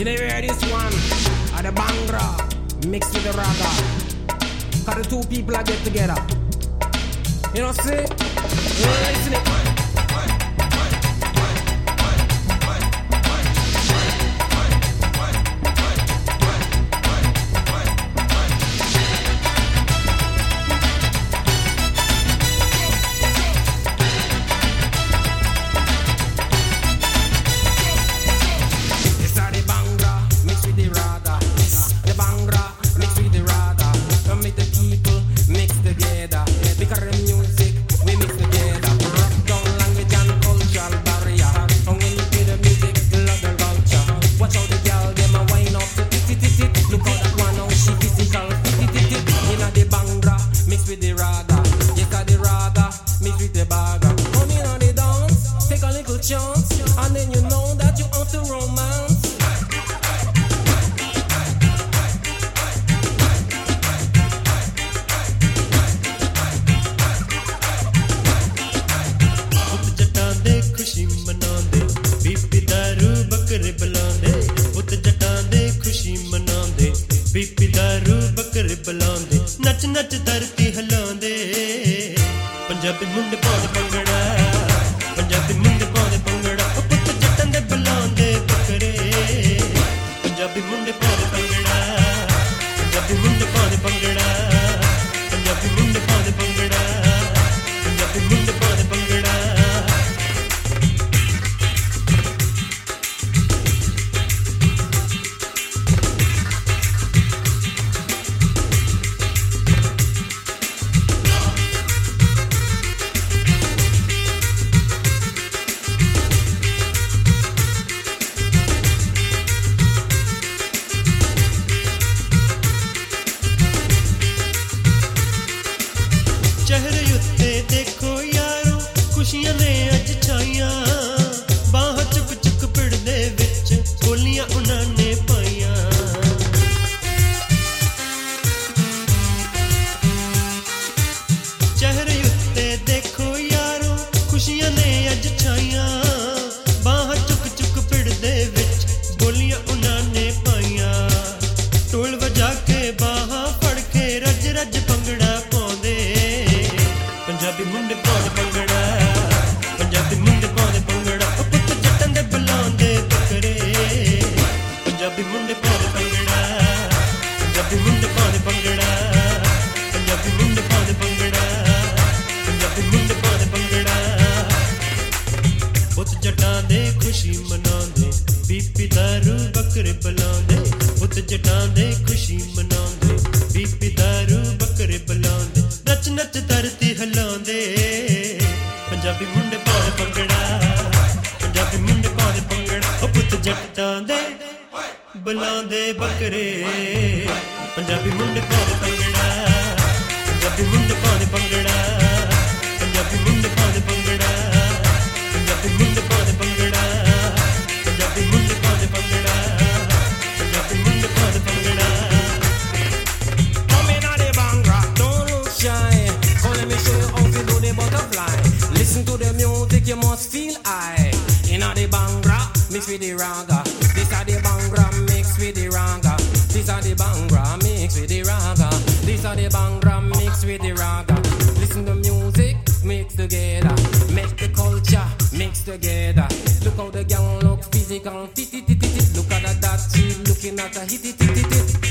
You never hear this one? At the Bangra mixed with the raga. Cause the two people are get together. You know, see? Listen it. And then you know that you have to romance. ਪੁੱਤ ਜੱਟਾਂ ਦੇ ਖੁਸ਼ੀ ਮਨਾਉਂਦੇ ਬੀਬੀ ਦਾਰੂ ਬੱਕਰੇ ਬੁਲਾਉਂਦੇ ਪੁੱਤ ਜੱਟਾਂ ਦੇ ਖੁਸ਼ੀ ਮਨਾਉਂਦੇ ਬੀਬੀ ਦਾਰੂ ਬੱਕਰੇ ਬੁਲਾਉਂਦੇ ਨੱਚ ਨੱਚ ਧਰਤੀ ਹਿਲਾਉਂਦੇ ਪੰਜਾਬੀ ਮੁੰਡੇ ਪਾਉਂਦੇ ਭੰਗੜਾ ਪੰਜਾਬੀ ਮੁੰਡੇ ਪਾਉਂਦੇ ਭੰਗੜਾ ਪੁੱਤ ਜੱਟਾਂ ਦੇ ਬੁਲਾਉਂਦੇ ਬੱਕਰੇ ਪੰਜਾਬੀ ਮੁੰਡੇ ਪਾਉਂਦੇ ਭੰਗੜਾ ਪੰਜਾਬੀ ਮੁੰਡੇ ਪਾਉਂਦੇ ਭੰਗੜਾ ਪੰਜਾਬੀ ਮੁੰਡੇ ਪਾਉਂਦੇ ਭੰਗੜਾ ਪੰਜਾਬੀ ਮੁੰਡੇ ਪਾਉਂਦੇ ਭੰਗੜਾ ਚਿਹਰੇ ਉੱਤੇ ਦੇਖੋ ਯਾਰੋ ਖੁਸ਼ੀਆਂ ਨੇ ਅੱਜ ਛਾਈਆਂ ਬਾਹਾਂ ਚੁੱਕ ਚੁੱਕ ਪਿੜ ਦੇ ਵਿੱਚ ਬੋਲੀਆਂ ਉਹਨਾਂ ਨੇ ਪਾਈਆਂ ਚਿਹਰੇ ਉੱਤੇ ਦੇਖੋ ਯਾਰੋ ਖੁਸ਼ੀਆਂ ਨੇ ਅੱਜ ਛਾਈਆਂ ਬਾਹਾਂ ਚੁੱਕ ਚੁੱਕ ਪਿੜ ਦੇ ਵਿੱਚ ਬੋਲੀਆਂ ਉਹਨਾਂ ਨੇ ਪਾਈਆਂ ਢੋਲ ਵਜਾ ਕੇ ਬਾਹਾਂ ਫੜ ਕੇ ਰੱਜ ਰੱਜ ਭੰਗੜਾ ਪਾਉਂਦੇ ਪੰਜਾਬੀ ਮੁੰਡੇ ਪਾਉਂਦੇ ਭੰਗੜਾ ਪੰਜਾਬੀ ਮੁੰਡੇ ਪਾਉਂਦੇ ਭੰਗੜਾ ਪੁੱਤ ਜੱਟਾਂ ਦੇ ਬੁਲਾਉਂਦੇ ਬੱਕਰੇ ਪੰਜਾਬੀ ਮੁੰਡੇ ਪਾਉਂਦੇ ਭੰਗੜਾ ਪੰਜਾਬੀ ਮੁੰਡੇ ਪਾਉਂਦੇ ਭੰਗੜਾ ਪੰਜਾਬੀ ਮੁੰਡੇ ਪਾਉਂਦੇ ਭੰਗੜਾ ਪੰਜਾਬੀ ਮੁੰਡੇ ਪਾਉਂਦੇ ਭੰਗੜਾ ਪੁੱਤ ਜੱਟਾਂ ਦੇ ਖੁਸ਼ੀ ਮਨਾਉਂਦੇ ਬੀਬੀ ਦਾਰੂ ਬੱਕਰੇ ਬੁਲਾਉਂਦੇ ਪੁੱਤ ਜੱਟਾਂ ਦੇ ਖੁਸ਼ੀ ਮਨਾਉਂਦੇ ਬੀਬੀ ਦਾਰੂ ਬੱਕਰੇ ਬੁਲਾਉਂਦੇ ਨੱਚ ਨੱਚ ਧਰਤੀ ਹਿਲਾਉਂਦੇ ਪੰਜਾਬੀ ਮੁੰਡੇ ਪਾਉਂਦੇ ਭੰਗੜਾ ਪੰਜਾਬੀ ਮੁੰਡੇ ਪਾਉਂਦੇ ਭੰਗੜਾ ਪੁੱਤ ਜੱਟਾਂ ਦੇ ਬੁਲਾਉਂਦੇ ਬੱਕਰੇ ਪੰਜਾਬੀ ਮੁੰਡੇ ਪਾਉਂਦੇ ਭੰਗੜਾ ਪੰਜਾਬੀ ਮੁੰਡੇ ਪਾਉਂਦੇ ਭੰਗੜਾ ਪੰਜਾਬੀ ਮੁੰਡੇ ਪਾਉਂਦੇ ਭੰਗੜਾ ਪੰਜਾਬੀ ਮੁੰਡੇ ਪਾਉਂਦੇ ਭੰਗੜਾ ਪੰਜਾਬੀ ਮੁੰਡੇ ਪਾਉਂਦੇ ਭੰਗੜਾ ਪੰਜਾਬੀ ਮੁੰਡੇ ਪਾਉਂਦੇ bhangra Come in on the Bangra, don't look shy. Come let me show you how to do the butterfly. Listen to the music, you must feel high. In on the Bangra, mix with the raga. This are the Bangra mix with the raga. This are the Bangra mix with the raga. This are the Bangra mix with the raga. Listen to music, mix together. Make the culture mix together. Look how the girl look physical, fit it. Look at that, she looking at a hit it.